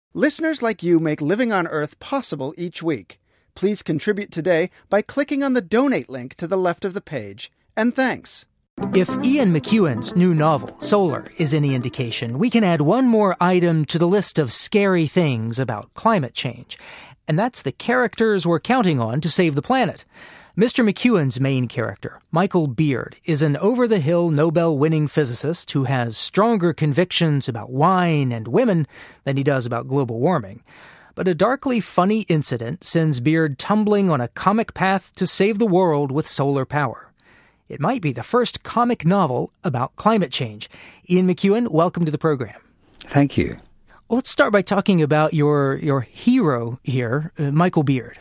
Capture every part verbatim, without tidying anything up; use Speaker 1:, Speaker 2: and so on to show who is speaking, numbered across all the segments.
Speaker 1: Listeners like you make Living on Earth possible each week. Please contribute today by clicking on the donate link to the left of the page. And thanks.
Speaker 2: If Ian McEwan's new novel, Solar, is any indication, we can add one more item to the list of scary things about climate change. And that's the characters we're counting on to save the planet. Mister McEwan's main character, Michael Beard, is an over-the-hill Nobel-winning physicist who has stronger convictions about wine and women than he does about global warming. But a darkly funny incident sends Beard tumbling on a comic path to save the world with solar power. It might be the first comic novel about climate change. Ian McEwan, welcome to the program.
Speaker 3: Thank you.
Speaker 2: Well, let's start by talking about your, your hero here, uh, Michael Beard.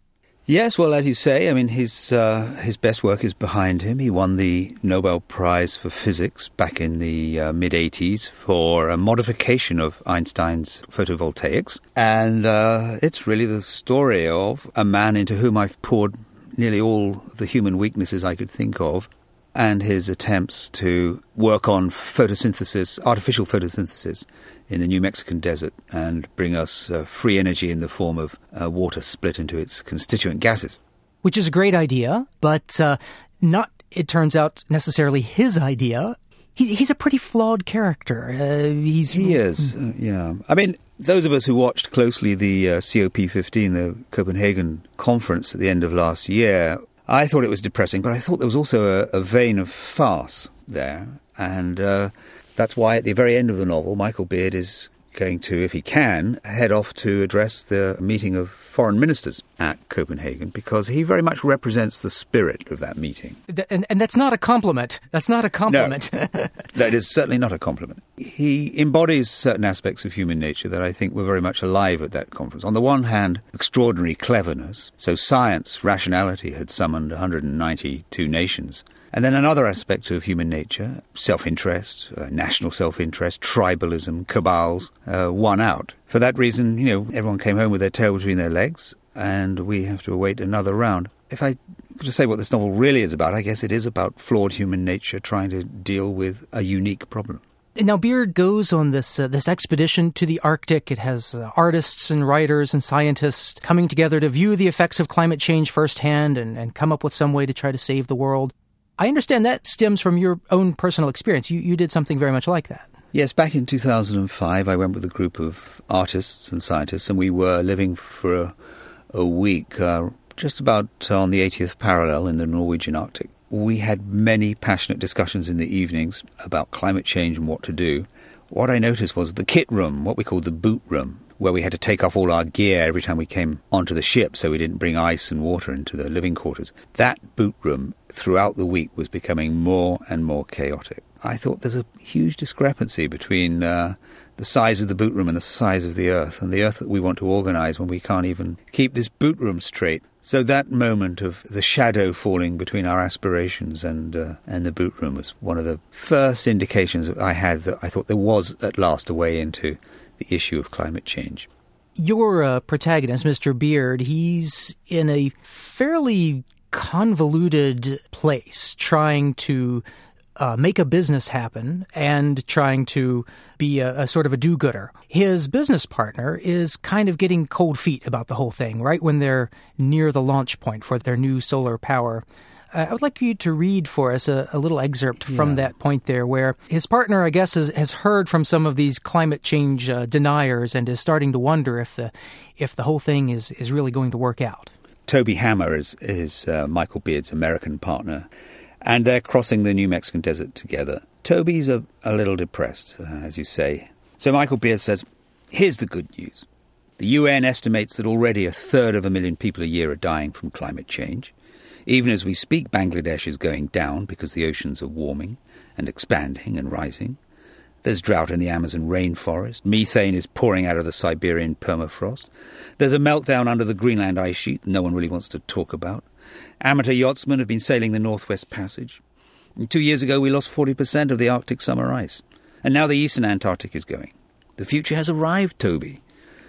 Speaker 3: Yes, well, as you say, I mean, his uh, his best work is behind him. He won the Nobel Prize for Physics back in the uh, mid-eighties for a modification of Einstein's photovoltaics. And uh, it's really the story of a man into whom I've poured nearly all the human weaknesses I could think of, and his attempts to work on photosynthesis, artificial photosynthesis, in the New Mexican desert and bring us uh, free energy in the form of uh, water split into its constituent gases.
Speaker 2: Which is a great idea, but uh, not, it turns out, necessarily his idea. He's, he's a pretty flawed character. Uh, he's
Speaker 3: He is, uh, yeah. I mean, those of us who watched closely the uh, C O P fifteen, the Copenhagen conference at the end of last year, I thought it was depressing, but I thought there was also a, a vein of farce there. And uh, that's why at the very end of the novel, Michael Beard is going to, if he can, head off to address the meeting of foreign ministers at Copenhagen, because he very much represents the spirit of that meeting.
Speaker 2: And, and that's not a compliment. That's not a compliment.
Speaker 3: No, that is certainly not a compliment. He embodies certain aspects of human nature that I think were very much alive at that conference. On the one hand, extraordinary cleverness. So science, rationality had summoned one hundred ninety-two nations. And then another aspect of human nature, self-interest, uh, national self-interest, tribalism, cabals, uh, won out. For that reason, you know, everyone came home with their tail between their legs, and we have to await another round. If I could just say what this novel really is about, I guess it is about flawed human nature trying to deal with a unique problem.
Speaker 2: Now, Beard goes on this uh, this expedition to the Arctic. It has uh, artists and writers and scientists coming together to view the effects of climate change firsthand and, and come up with some way to try to save the world. I understand that stems from your own personal experience. You you did something very much like that.
Speaker 3: Yes, back in two thousand five, I went with a group of artists and scientists, and we were living for a, a week uh, just about on the eightieth parallel in the Norwegian Arctic. We had many passionate discussions in the evenings about climate change and what to do. What I noticed was the kit room, what we called the boot room, where we had to take off all our gear every time we came onto the ship so we didn't bring ice and water into the living quarters. That boot room throughout the week was becoming more and more chaotic. I thought there's a huge discrepancy between uh, the size of the boot room and the size of the Earth, and the Earth that we want to organise when we can't even keep this boot room straight. So that moment of the shadow falling between our aspirations and uh, and the boot room was one of the first indications that I had that I thought there was at last a way into the issue of climate change.
Speaker 2: Your uh, protagonist, Mister Beard, he's in a fairly convoluted place trying to uh, make a business happen and trying to be a, a sort of a do-gooder. His business partner is kind of getting cold feet about the whole thing, right when they're near the launch point for their new solar power. Uh, I would like you to read for us a, a little excerpt yeah. from that point there where his partner, I guess, has, has heard from some of these climate change uh, deniers and is starting to wonder if the if the whole thing is, is really going to work out.
Speaker 3: Toby Hammer is, is uh, Michael Beard's American partner, and they're crossing the New Mexican desert together. Toby's a, a little depressed, uh, as you say. So Michael Beard says, here's the good news. The U N estimates that already a third of a million people a year are dying from climate change. Even as we speak, Bangladesh is going down because the oceans are warming and expanding and rising. There's drought in the Amazon rainforest. Methane is pouring out of the Siberian permafrost. There's a meltdown under the Greenland ice sheet that no one really wants to talk about. Amateur yachtsmen have been sailing the Northwest Passage. And two years ago, we lost forty percent of the Arctic summer ice. And now the eastern Antarctic is going. The future has arrived, Toby.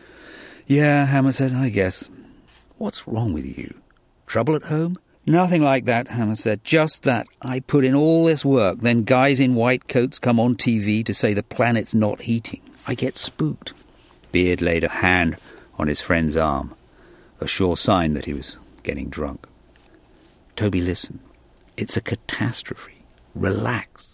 Speaker 3: Yeah, Hammer said, I guess. What's wrong with you? Trouble at home? Nothing like that, Hammer said. Just that. I put in all this work, then guys in white coats come on T V to say the planet's not heating. I get spooked. Beard laid a hand on his friend's arm, a sure sign that he was getting drunk. Toby, listen. It's a catastrophe. Relax.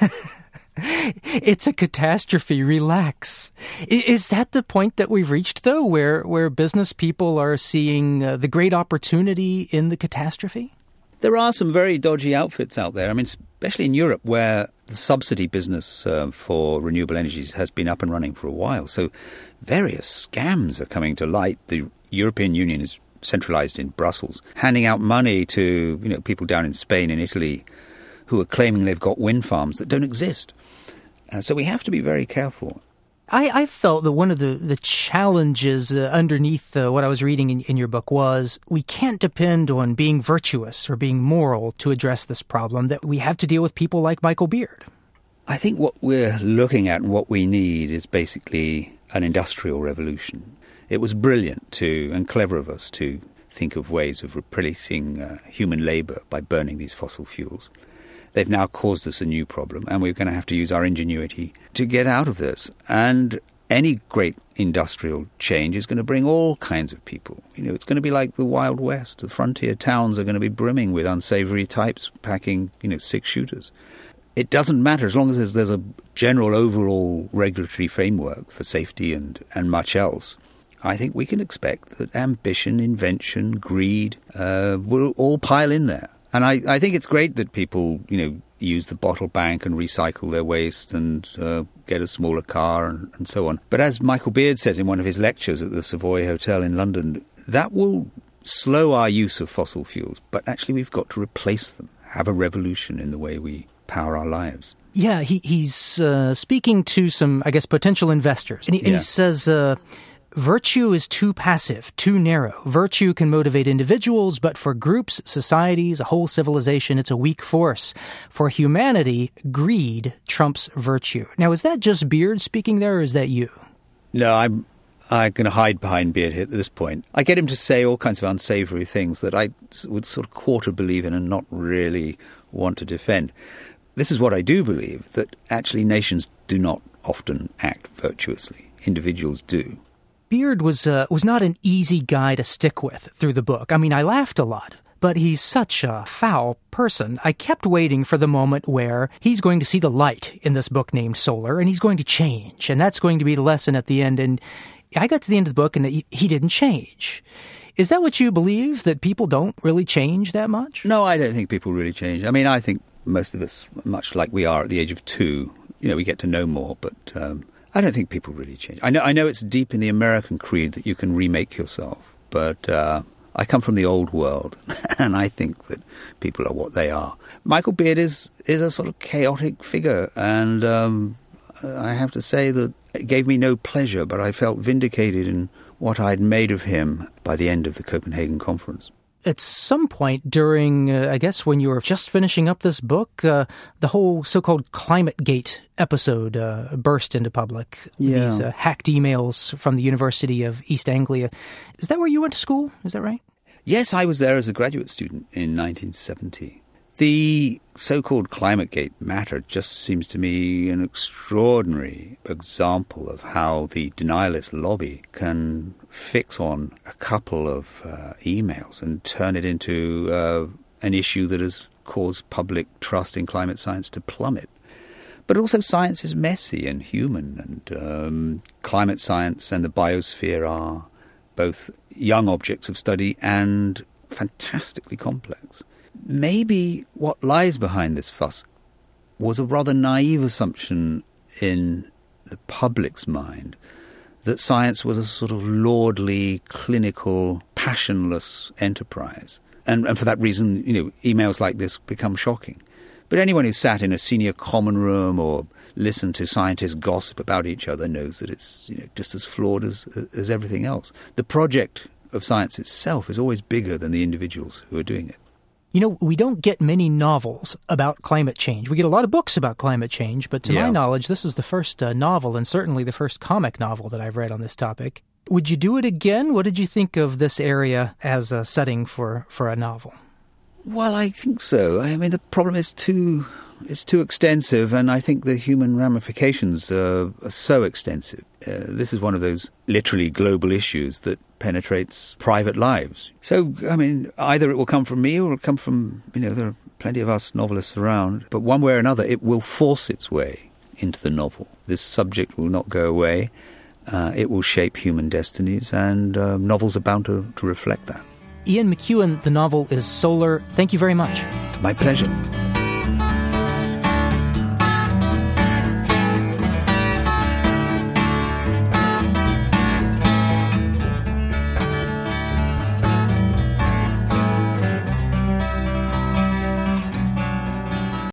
Speaker 2: It's a catastrophe. Relax. I- is that the point that we've reached, though, where, where business people are seeing uh, the great opportunity in the catastrophe?
Speaker 3: There are some very dodgy outfits out there. I mean, especially in Europe, where the subsidy business uh, for renewable energies has been up and running for a while. So various scams are coming to light. The European Union is centralized in Brussels, handing out money to, you know, people down in Spain and Italy who are claiming they've got wind farms that don't exist. Uh, so we have to be very careful.
Speaker 2: I, I felt that one of the, the challenges uh, underneath uh, what I was reading in, in your book was we can't depend on being virtuous or being moral to address this problem, that we have to deal with people like Michael Beard.
Speaker 3: I think what we're looking at and what we need is basically an industrial revolution. It was brilliant to and clever of us to think of ways of replacing uh, human labour by burning these fossil fuels. They've now caused us a new problem, and we're going to have to use our ingenuity to get out of this. And any great industrial change is going to bring all kinds of people. You know, it's going to be like the Wild West. The frontier towns are going to be brimming with unsavoury types packing, you know, six-shooters. It doesn't matter as long as there's, there's a general overall regulatory framework for safety and, and much else. I think we can expect that ambition, invention, greed uh, will all pile in there. And I, I think it's great that people, you know, use the bottle bank and recycle their waste and uh, get a smaller car and, and so on. But as Michael Beard says in one of his lectures at the Savoy Hotel in London, that will slow our use of fossil fuels. But actually we've got to replace them, have a revolution in the way we power our lives.
Speaker 2: Yeah, he, he's uh, speaking to some, I guess, potential investors. And he,
Speaker 3: yeah.
Speaker 2: and he says... Uh, Virtue is too passive, too narrow. Virtue can motivate individuals, but for groups, societies, a whole civilization, it's a weak force. For humanity, greed trumps virtue. Now, is that just Beard speaking there, or is that you?
Speaker 3: No, I'm I'm going to hide behind Beard here at this point. I get him to say all kinds of unsavoury things that I would sort of quarter believe in and not really want to defend. This is what I do believe, that actually nations do not often act virtuously. Individuals do.
Speaker 2: Beard was uh, was not an easy guy to stick with through the book. I mean, I laughed a lot, but he's such a foul person. I kept waiting for the moment where he's going to see the light in this book named Solar, and he's going to change, and that's going to be the lesson at the end. And I got to the end of the book, and he, he didn't change. Is that what you believe, that people don't really change that much?
Speaker 3: No, I don't think people really change. I mean, I think most of us, much like we are at the age of two, you know, we get to know more, but... Um, I don't think people really change. I know I know it's deep in the American creed that you can remake yourself, but uh, I come from the old world, and I think that people are what they are. Michael Beard is, is a sort of chaotic figure, and um, I have to say that it gave me no pleasure, but I felt vindicated in what I'd made of him by the end of the Copenhagen conference.
Speaker 2: At some point during, uh, I guess, when you were just finishing up this book, uh, the whole so-called ClimateGate episode uh, burst into public.
Speaker 3: Yeah.
Speaker 2: These uh, hacked emails from the University of East Anglia. Is that where you went to school? Is that right?
Speaker 3: Yes, I was there as a graduate student in nineteen seventy. The so-called ClimateGate matter just seems to me an extraordinary example of how the denialist lobby can fix on a couple of uh, emails and turn it into uh, an issue that has caused public trust in climate science to plummet. But also science is messy and human, and um, climate science and the biosphere are both young objects of study and fantastically complex. Maybe what lies behind this fuss was a rather naive assumption in the public's mind that science was a sort of lordly, clinical, passionless enterprise. And, and for that reason, you know, emails like this become shocking. But anyone who sat in a senior common room or listened to scientists gossip about each other knows that it's, you know, just as flawed as, as everything else. The project of science itself is always bigger than the individuals who are doing it.
Speaker 2: You know, we don't get many novels about climate change. We get a lot of books about climate change, but to
Speaker 3: yeah.
Speaker 2: my knowledge, this is the first uh, novel and certainly the first comic novel that I've read on this topic. Would you do it again? What did you think of this area as a setting for, for a novel?
Speaker 3: Well, I think so. I mean, the problem is too it's too extensive, and I think the human ramifications are, are so extensive. Uh, this is one of those literally global issues that penetrates private lives. So, I mean, either it will come from me or it will come from, you know, there are plenty of us novelists around, but one way or another, it will force its way into the novel. This subject will not go away. Uh, it will shape human destinies, and uh, novels are bound to, to reflect that.
Speaker 2: Ian McEwan, the novel is Solar. Thank you very much.
Speaker 3: My pleasure.